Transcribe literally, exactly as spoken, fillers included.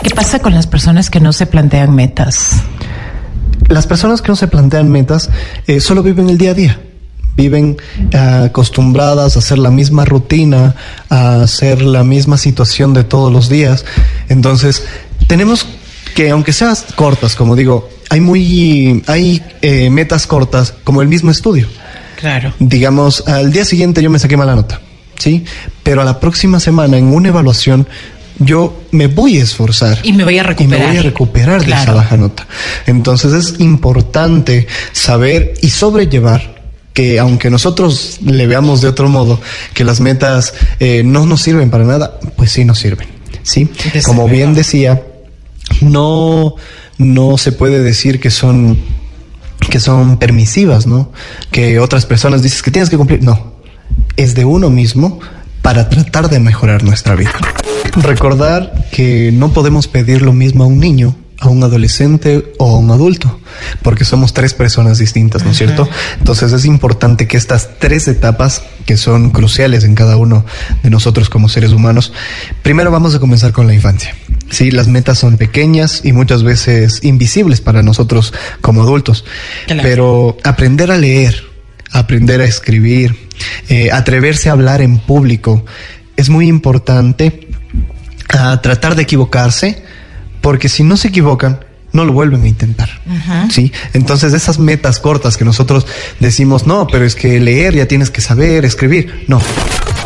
¿Qué pasa con las personas que no se plantean metas? Las personas que no se plantean metas eh, solo viven el día a día. Viven uh, acostumbradas a hacer la misma rutina, a hacer la misma situación de todos los días. Entonces, tenemos que, aunque sean cortas, como digo, hay muy hay eh, metas cortas, como el mismo estudio. Claro. Digamos, al día siguiente yo me saqué mala nota, ¿sí? Pero a la próxima semana, en una evaluación, yo me voy a esforzar. Y me voy a recuperar. Y me voy a recuperar claro. de esa baja nota. Entonces es importante saber y sobrellevar que, aunque nosotros le veamos de otro modo, que las metas eh, no nos sirven para nada, pues sí nos sirven, ¿sí? Como bien decía, no, no se puede decir que son, que son permisivas, ¿no? Que otras personas dicen que tienes que cumplir. No, es de uno mismo para tratar de mejorar nuestra vida. Recordar que no podemos pedir lo mismo a un niño, a un adolescente o a un adulto, porque somos tres personas distintas, ¿no es cierto? Entonces es importante que estas tres etapas, que son cruciales en cada uno de nosotros como seres humanos, primero vamos a comenzar con la infancia. Sí, las metas son pequeñas y muchas veces invisibles para nosotros como adultos, claro. Pero aprender a leer, aprender a escribir, eh, atreverse a hablar en público, es muy importante. A tratar de equivocarse, porque si no se equivocan, no lo vuelven a intentar. Uh-huh. ¿Sí? Entonces esas metas cortas que nosotros decimos, no, pero es que leer ya tienes que saber, escribir. No,